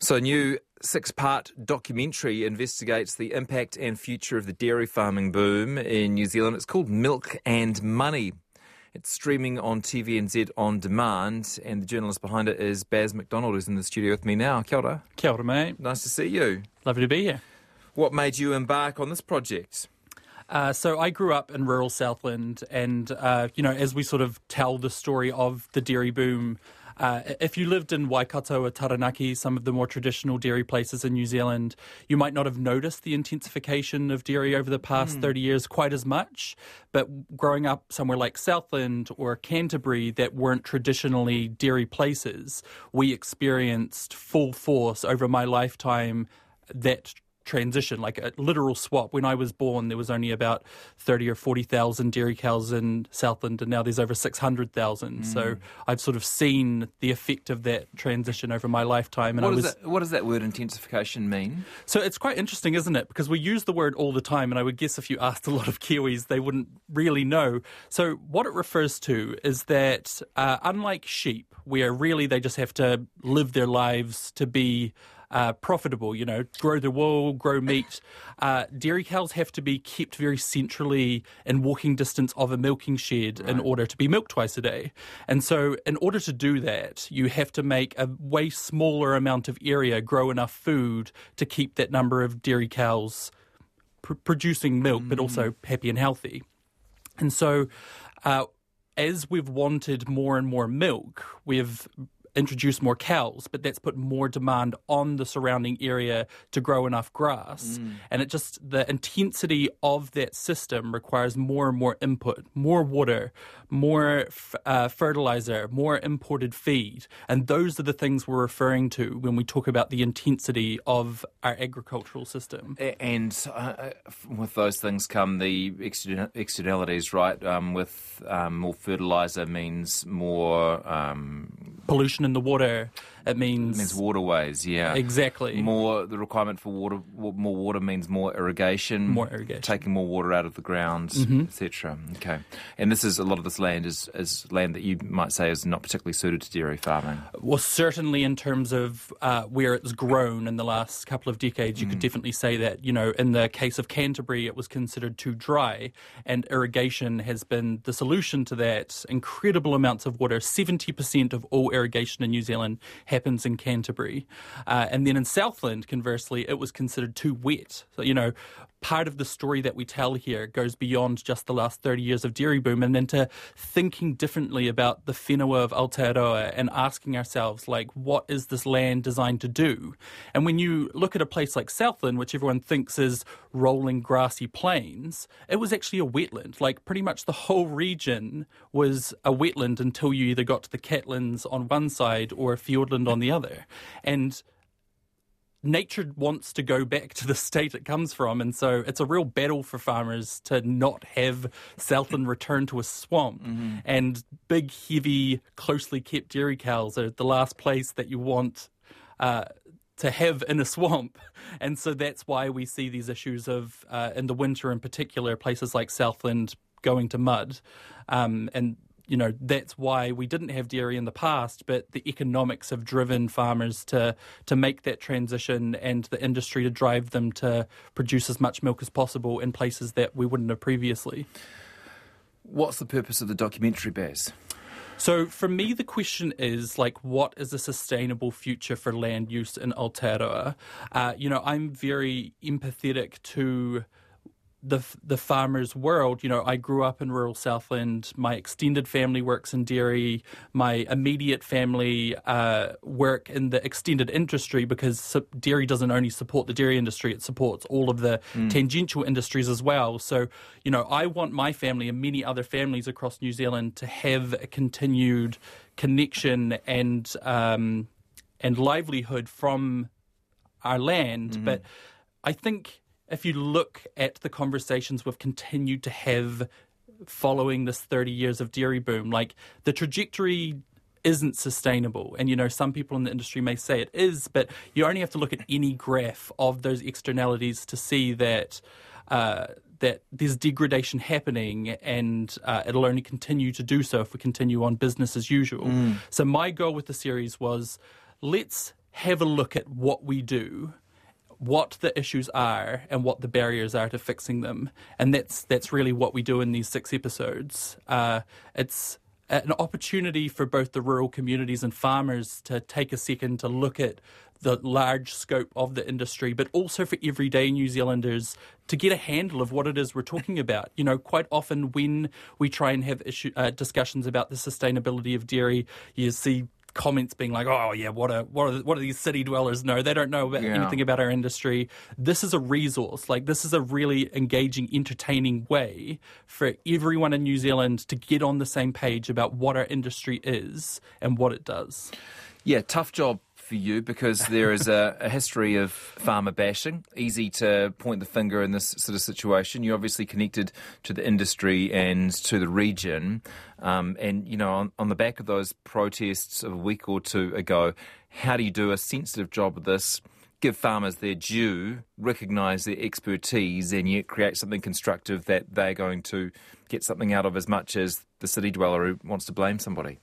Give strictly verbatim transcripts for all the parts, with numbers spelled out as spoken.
So a new six-part documentary investigates the impact and future of the dairy farming boom in New Zealand. It's called Milk and Money. It's streaming on T V N Z On Demand, and the journalist behind it is Baz McDonald, who's in the studio with me now. Kia ora. Kia ora, mate. Nice to see you. Lovely to be here. What made you embark on this project? Uh, so I grew up in rural Southland, and, uh, you know, as we sort of tell the story of the dairy boom, Uh, if you lived in Waikato or Taranaki, some of the more traditional dairy places in New Zealand, you might not have noticed the intensification of dairy over the past mm. thirty years quite as much. But growing up somewhere like Southland or Canterbury that weren't traditionally dairy places, we experienced full force over my lifetime that transition, like a literal swap. When I was born, there was only about thirty or forty thousand dairy cows in Southland, and now there's over six hundred thousand. Mm. So I've sort of seen the effect of that transition over my lifetime. And what, I was, does that, what does that word intensification mean? So it's quite interesting, isn't it? Because we use the word all the time, and I would guess if you asked a lot of Kiwis, they wouldn't really know. So what it refers to is that uh, unlike sheep, where really they just have to live their lives to be Uh, profitable, you know, grow the wool, grow meat. Uh, dairy cows have to be kept very centrally in walking distance of a milking shed right. in order to be milked twice a day. And so in order to do that, you have to make a way smaller amount of area grow enough food to keep that number of dairy cows pr- producing milk, mm. but also happy and healthy. And so uh, as we've wanted more and more milk, we've introduce more cows, but that's put more demand on the surrounding area to grow enough grass. Mm. And it just, the intensity of that system requires more and more input, more water, more f- uh, fertilizer, more imported feed. And those are the things we're referring to when we talk about the intensity of our agricultural system. And uh, with those things come the extern- externalities, right? Um, with um, more fertilizer means more Um, pollution in the water. It means... It means waterways, yeah. Exactly. More, the requirement for water, more water means more irrigation. More irrigation. Taking more water out of the ground, mm-hmm. et cetera. Okay. And this is, a lot of this land is, is land that you might say is not particularly suited to dairy farming. Well, certainly in terms of uh, where it's grown in the last couple of decades, you mm. could definitely say that. You know, in the case of Canterbury, it was considered too dry, and irrigation has been the solution to that. Incredible amounts of water. seventy percent of all irrigation in New Zealand happens in Canterbury. Uh, and then in Southland, conversely, it was considered too wet. So, you know, part of the story that we tell here goes beyond just the last thirty years of dairy boom and into thinking differently about the whenua of Aotearoa and asking ourselves, like, what is this land designed to do? And when you look at a place like Southland, which everyone thinks is rolling grassy plains, it was actually a wetland. Like, pretty much the whole region was a wetland until you either got to the Catlins on one side or a Fiordland on the other. And nature wants to go back to the state it comes from, and so it's a real battle for farmers to not have Southland return to a swamp. Mm-hmm. And big, heavy, closely kept dairy cows are the last place that you want uh, to have in a swamp. And so that's why we see these issues of, uh, in the winter in particular, places like Southland going to mud. Um, and You know, that's why we didn't have dairy in the past, but the economics have driven farmers to to make that transition and the industry to drive them to produce as much milk as possible in places that we wouldn't have previously. What's the purpose of the documentary, Baz? So for me, the question is, like, what is a sustainable future for land use in Aotearoa? Uh, you know, I'm very empathetic to the the farmer's world. You know, I grew up in rural Southland. My extended family works in dairy. My immediate family uh, work in the extended industry, because dairy doesn't only support the dairy industry, it supports all of the mm. tangential industries as well. So, you know, I want my family and many other families across New Zealand to have a continued connection and um, and livelihood from our land. Mm-hmm. But I think if you look at the conversations we've continued to have following this thirty years of dairy boom, like, the trajectory isn't sustainable. And, you know, some people in the industry may say it is, but you only have to look at any graph of those externalities to see that uh, that there's degradation happening, and uh, it'll only continue to do so if we continue on business as usual. Mm. So my goal with the series was, let's have a look at what we do, what the issues are, and what the barriers are to fixing them. And that's that's really what we do in these six episodes. Uh, it's an opportunity for both the rural communities and farmers to take a second to look at the large scope of the industry, but also for everyday New Zealanders to get a handle of what it is we're talking about. You know, quite often when we try and have issue, uh, discussions about the sustainability of dairy, you see comments being like, "Oh yeah, what a what are what do these city dwellers know? They don't know about yeah. anything about our industry." This is a resource. Like, this is a really engaging, entertaining way for everyone in New Zealand to get on the same page about what our industry is and what it does. Yeah, tough job for you, because there is a, a history of farmer bashing. Easy to point the finger in this sort of situation. You're obviously connected to the industry and to the region. Um, and, you know, on, on the back of those protests of a week or two ago, how do you do a sensitive job of this, give farmers their due, recognise their expertise, and yet create something constructive that they're going to get something out of, as much as the city dweller who wants to blame somebody?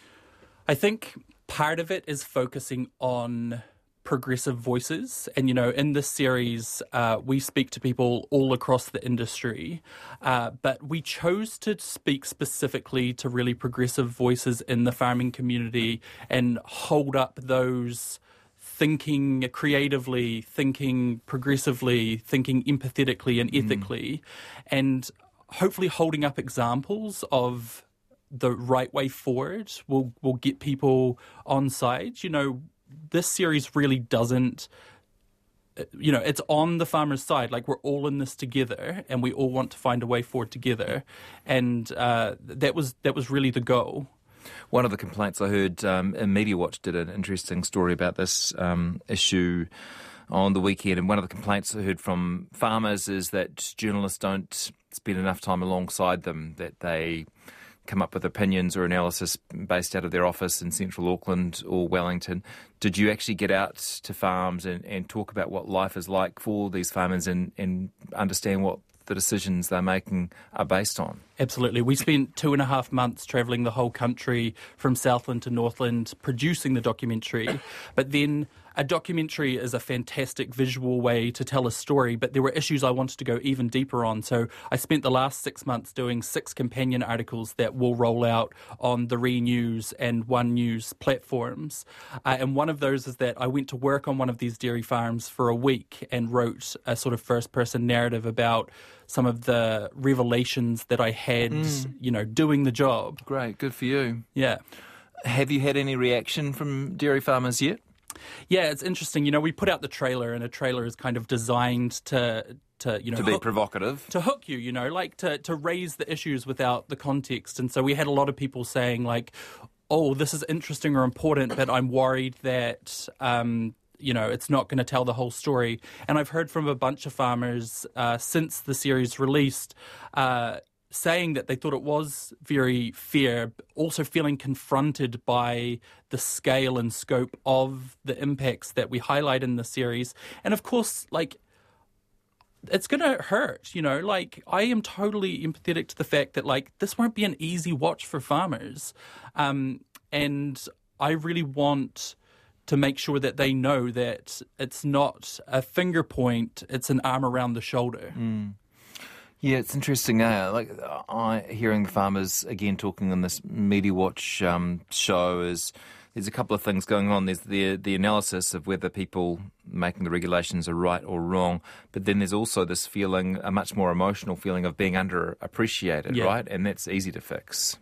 I think part of it is focusing on progressive voices. And, you know, in this series, uh, we speak to people all across the industry, uh, but we chose to speak specifically to really progressive voices in the farming community and hold up those thinking creatively, thinking progressively, thinking empathetically and ethically, mm. and hopefully holding up examples of the right way forward will will get people on side. You know, this series really doesn't, you know, it's on the farmer's side. Like, we're all in this together, and we all want to find a way forward together. And uh, that was that was really the goal. One of the complaints I heard, um, and Media Watch did an interesting story about this um, issue on the weekend, and one of the complaints I heard from farmers is that journalists don't spend enough time alongside them, that they come up with opinions or analysis based out of their office in central Auckland or Wellington. Did you actually get out to farms and, and talk about what life is like for these farmers and, and understand what the decisions they're making are based on? Absolutely. We spent two and a half months travelling the whole country from Southland to Northland producing the documentary. But then a documentary is a fantastic visual way to tell a story, but there were issues I wanted to go even deeper on. So I spent the last six months doing six companion articles that will roll out on the Re News and One News platforms. Uh, and one of those is that I went to work on one of these dairy farms for a week and wrote a sort of first-person narrative about some of the revelations that I had, mm. you know, doing the job. Great, good for you. Yeah. Have you had any reaction from dairy farmers yet? Yeah, it's interesting. You know, we put out the trailer, and a trailer is kind of designed to, to you know, to be hook, provocative, to hook you. You know, like to to raise the issues without the context. And so we had a lot of people saying like, "Oh, this is interesting or important, but I'm worried that." Um, you know, it's not going to tell the whole story. And I've heard from a bunch of farmers uh, since the series released uh, saying that they thought it was very fair, also feeling confronted by the scale and scope of the impacts that we highlight in the series. And of course, like, it's going to hurt, you know, like, I am totally empathetic to the fact that, like, this won't be an easy watch for farmers. Um, and I really want to make sure that they know that it's not a finger point, it's an arm around the shoulder. Mm. Yeah, it's interesting. Eh? Like, I hearing the farmers again talking on this Media Watch um, show is there's a couple of things going on. There's the the analysis of whether people making the regulations are right or wrong, but then there's also this feeling, a much more emotional feeling of being underappreciated, yeah. right? And that's easy to fix.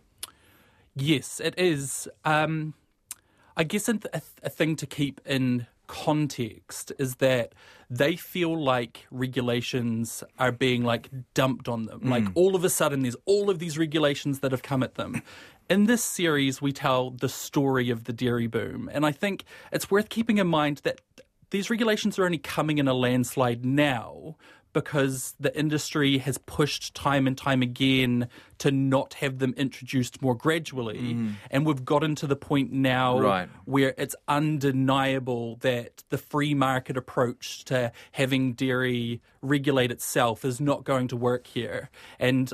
Yes, it is. Um, I guess a, th- a thing to keep in context is that they feel like regulations are being like dumped on them. Mm. Like all of a sudden there's all of these regulations that have come at them. In this series, we tell the story of the dairy boom. And I think it's worth keeping in mind that these regulations are only coming in a landslide now because the industry has pushed time and time again to not have them introduced more gradually. Mm. And we've gotten to the point now right. where it's undeniable that the free market approach to having dairy regulate itself is not going to work here. And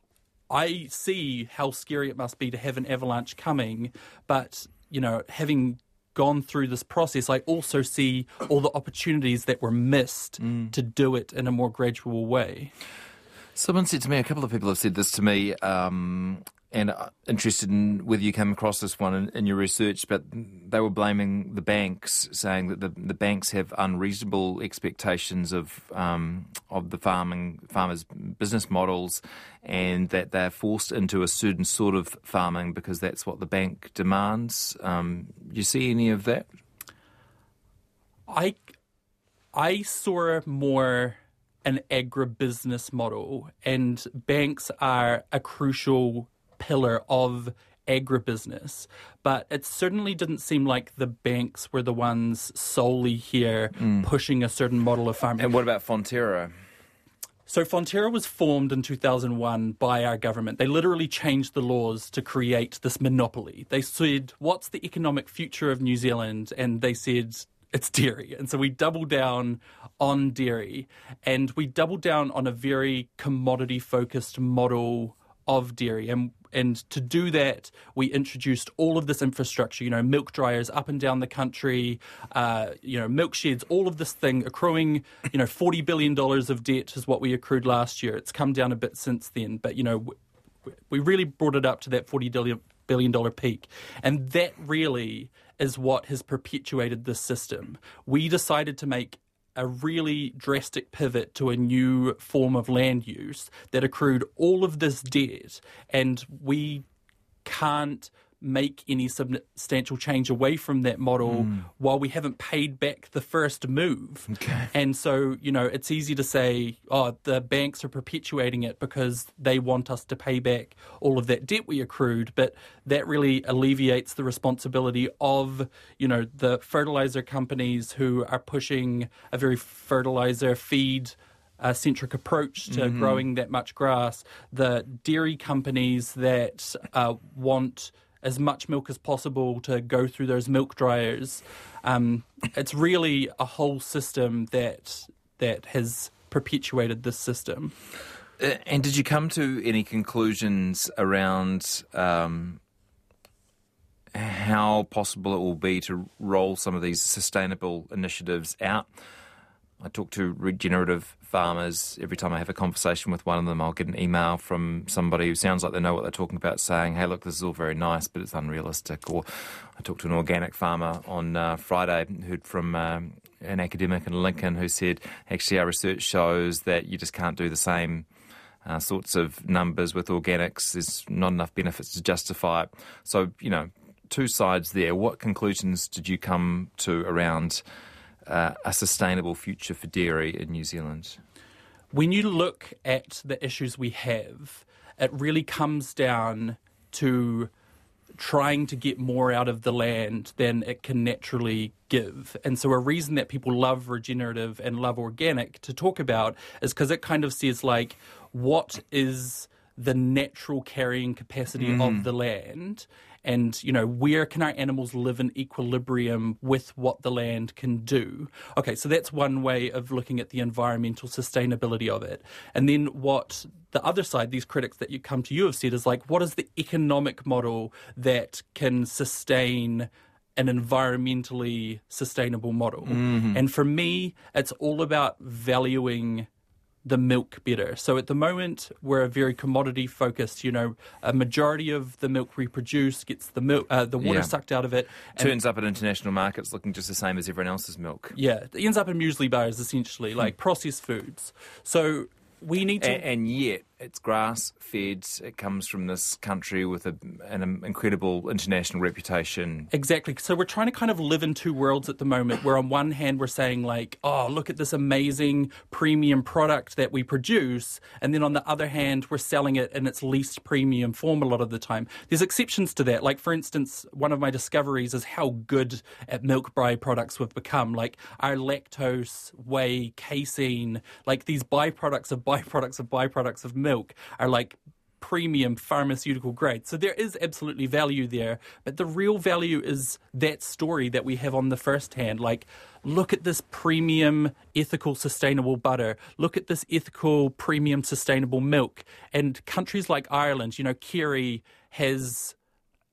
I see how scary it must be to have an avalanche coming, but, you know, having gone through this process, I also see all the opportunities that were missed mm. to do it in a more gradual way. Someone said to me, a couple of people have said this to me, um, and uh, interested in whether you came across this one in, in your research, but they were blaming the banks, saying that the, the banks have unreasonable expectations of um, of the farming farmers' business models, and that they're forced into a certain sort of farming because that's what the bank demands. Um, do you see any of that? I, I saw more an agribusiness model, and banks are a crucial pillar of agribusiness, but it certainly didn't seem like the banks were the ones solely here mm. pushing a certain model of farming. And what about Fonterra? So Fonterra was formed in two thousand one by our government. They literally changed the laws to create this monopoly. They said, what's the economic future of New Zealand? And they said, it's dairy. And so we doubled down on dairy, and we doubled down on a very commodity-focused model of dairy. And and to do that, we introduced all of this infrastructure, you know, milk dryers up and down the country, uh, you know, milk sheds, all of this thing accruing, you know, forty billion dollars of debt is what we accrued last year. It's come down a bit since then, but, you know, we really brought it up to that forty billion dollars peak. And that really is what has perpetuated this system. We decided to make a really drastic pivot to a new form of land use that accrued all of this debt, and we can't make any substantial change away from that model mm. while we haven't paid back the first move. Okay. And so, you know, it's easy to say, oh, the banks are perpetuating it because they want us to pay back all of that debt we accrued, but that really alleviates the responsibility of, you know, the fertilizer companies who are pushing a very fertilizer feed Uh, centric approach to mm-hmm. growing that much grass, the dairy companies that uh, want as much milk as possible to go through those milk dryers. Um, it's really a whole system that that has perpetuated this system. Uh, and did you come to any conclusions around um, how possible it will be to roll some of these sustainable initiatives out? I talk to regenerative farmers. Every time I have a conversation with one of them, I'll get an email from somebody who sounds like they know what they're talking about, saying, hey, look, this is all very nice, but it's unrealistic. Or I talked to an organic farmer on uh, Friday, heard from um, an academic in Lincoln who said, actually, our research shows that you just can't do the same uh, sorts of numbers with organics. There's not enough benefits to justify it. So, you know, two sides there. What conclusions did you come to around Uh, a sustainable future for dairy in New Zealand? When you look at the issues we have, it really comes down to trying to get more out of the land than it can naturally give. And so a reason that people love regenerative and love organic to talk about is because it kind of says, like, what is the natural carrying capacity mm. of the land? And, you know, where can our animals live in equilibrium with what the land can do? Okay, so that's one way of looking at the environmental sustainability of it. And then what the other side, these critics that you come to you have said, is like, what is the economic model that can sustain an environmentally sustainable model? Mm-hmm. And for me, it's all about valuing the milk better. So at the moment, we're very commodity focused. You know, a majority of the milk we produce gets the milk, uh, the water yeah. sucked out of it. Turns up at international markets looking just the same as everyone else's milk. Yeah, it ends up in muesli bars, essentially, like hmm. processed foods. So we need to... And, and yet, it's grass-fed. It comes from this country with a, an incredible international reputation. Exactly. So we're trying to kind of live in two worlds at the moment, where on one hand we're saying, like, oh, look at this amazing premium product that we produce, and then on the other hand we're selling it in its least premium form a lot of the time. There's exceptions to that. Like, for instance, one of my discoveries is how good at milk byproducts we've become. Like our lactose, whey, casein, like these byproducts of byproducts of byproducts of milk are like premium pharmaceutical grade. So there is absolutely value there, but the real value is that story that we have on the first hand. Like, look at this premium, ethical, sustainable butter. Look at this ethical, premium, sustainable milk. And countries like Ireland, you know, Kerry has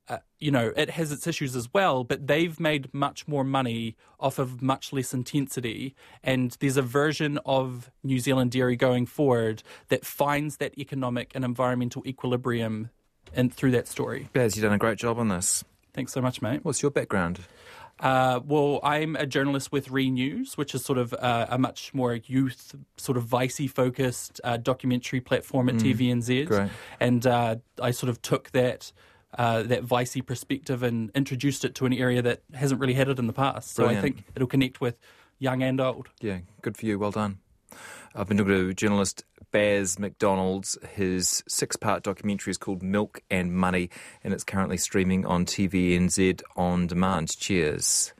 uh, you know, it has its issues as well, but they've made much more money off of much less intensity. And there's a version of New Zealand dairy going forward that finds that economic and environmental equilibrium and through that story. Baz, you've done a great job on this. Thanks so much, mate. What's your background? Uh, well, I'm a journalist with Re News, which is sort of uh, a much more youth, sort of vicey-focused uh, documentary platform at Mm, T V N Z. great. And uh, I sort of took that uh, that vicey perspective and introduced it to an area that hasn't really had it in the past. So Brilliant. I think it'll connect with young and old. Yeah, good for you. Well done. I've been talking to journalist Baz McDonald. His six-part documentary is called Milk and Money, and it's currently streaming on T V N Z On Demand. Cheers.